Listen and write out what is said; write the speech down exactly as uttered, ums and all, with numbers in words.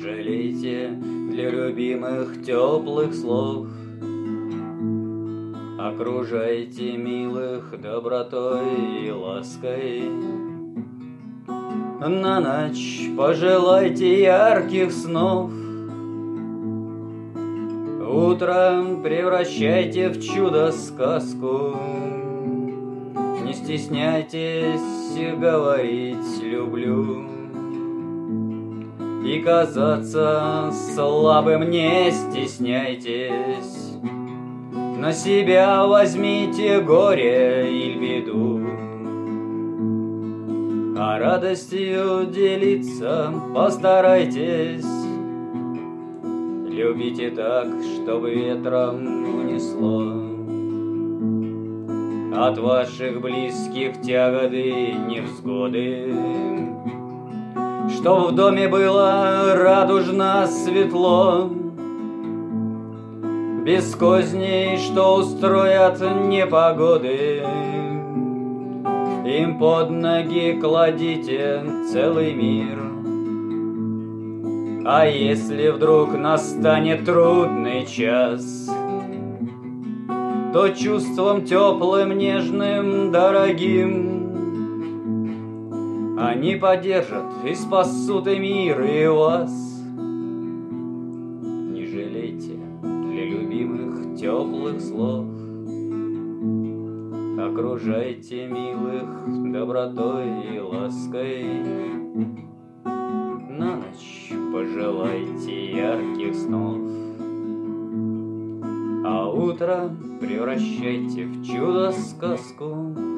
жалейте для любимых теплых слов. Окружайте милых добротой и лаской. На ночь пожелайте ярких снов. Утро превращайте в чудо-сказку. Не стесняйтесь говорить «люблю». И казаться слабым не стесняйтесь. На себя возьмите горе или беду. А радостью делиться постарайтесь. Любите так, чтобы ветром унесло от ваших близких тяготы невзгоды. Чтоб в доме было радужно светло, без козней, что устроят непогоды. Им под ноги кладите целый мир. А если вдруг настанет трудный час, то чувством теплым, нежным, дорогим они поддержат и спасут и мир, и вас. Не жалейте для любимых теплых слов. Окружайте милых добротой и лаской. На ночь пожелайте ярких снов. А утро превращайте в чудо-сказку.